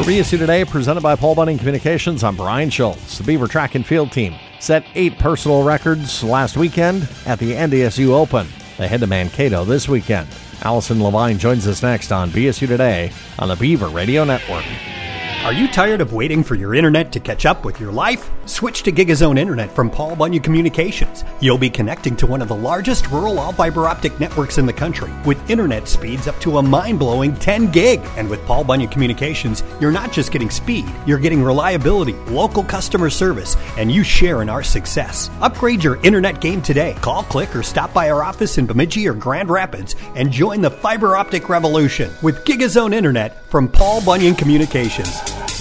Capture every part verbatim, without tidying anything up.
B S U Today, presented by Paul Bunyan Communications. I'm Brian Schultz. The Beaver track and field team set eight personal records last weekend at the N D S U Open. They head to Mankato this weekend. Allison Levine joins us next on B S U Today on the Beaver Radio Network. Are you tired of waiting for your internet to catch up with your life? Switch to GigaZone Internet from Paul Bunyan Communications. You'll be connecting to one of the largest rural all-fiber optic networks in the country with internet speeds up to a mind-blowing ten gig. And with Paul Bunyan Communications, you're not just getting speed, you're getting reliability, local customer service, and you share in our success. Upgrade your internet game today. Call, click, or stop by our office in Bemidji or Grand Rapids and join the fiber optic revolution with GigaZone Internet from Paul Bunyan Communications.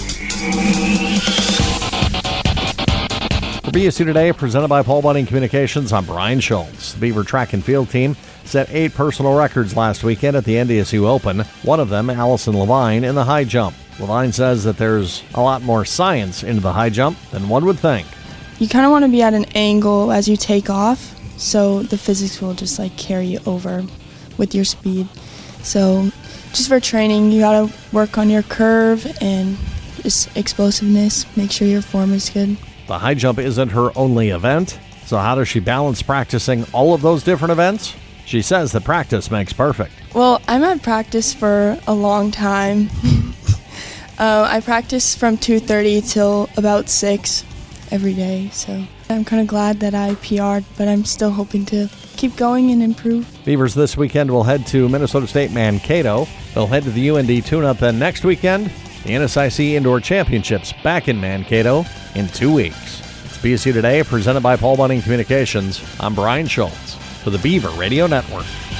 For B S U Today, presented by Paul Bunyan Communications, I'm Brian Schultz. The Beaver track and field team set eight personal records last weekend at the N D S U Open, one of them Allison Levine in the high jump. Levine says that there's a lot more science into the high jump than one would think. You kind of want to be at an angle as you take off, so the physics will just like carry you over with your speed. So just for training, you got to work on your curve and just explosiveness, make sure your form is good. The high jump isn't her only event, so how does she balance practicing all of those different events? She says that practice makes perfect. Well, I'm at practice for a long time. uh, I practice from two thirty till about six every day, so I'm kind of glad that I P R'd, but I'm still hoping to keep going and improve. Beavers this weekend will head to Minnesota State Mankato. They'll head to the U N D tune-up, and next weekend, the N S I C Indoor Championships back in Mankato in two weeks. It's B S U Today, presented by Paul Bunyan Communications. I'm Brian Schultz for the Beaver Radio Network.